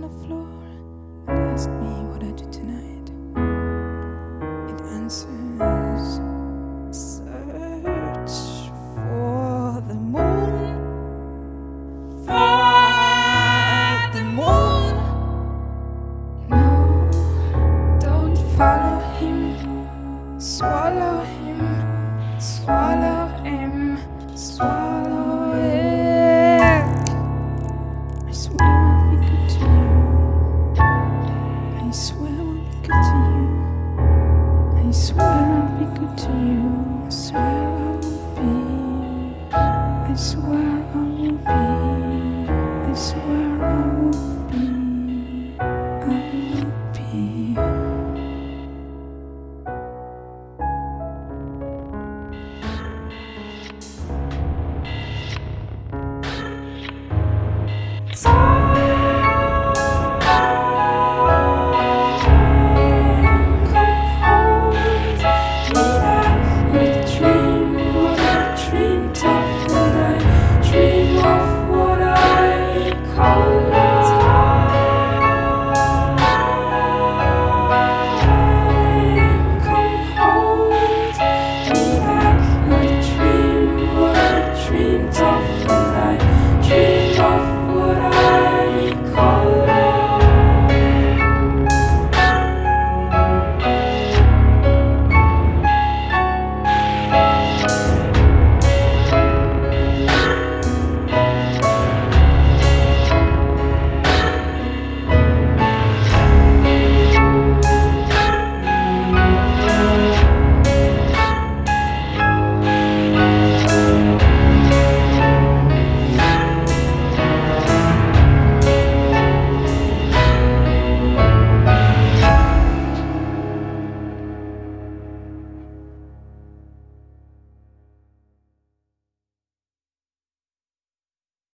floor and asked me what I do tonight. It answers, search for the moon, for the moon. No, don't follow him, swallow him, swallow him, swallow it. I swear I'll be good to you. I swear I'll be good to you. I swear I'll be good to you. I swear I will be. I swear I will be. I swear